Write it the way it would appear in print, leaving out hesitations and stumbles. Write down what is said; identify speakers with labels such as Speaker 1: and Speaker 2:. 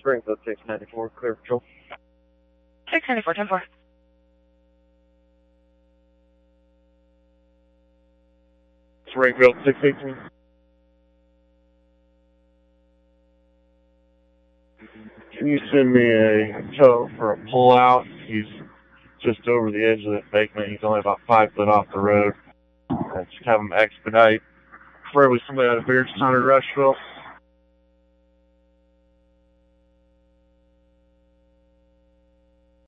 Speaker 1: Springfield 694, clear patrol.
Speaker 2: 694, 10-4.
Speaker 1: Springfield 618. Can you send me a tow for a pullout? He's just over the edge of the embankment. He's only about 5 foot off the road. Just have him expedite. Preferably somebody out of Beardstown or Rushville.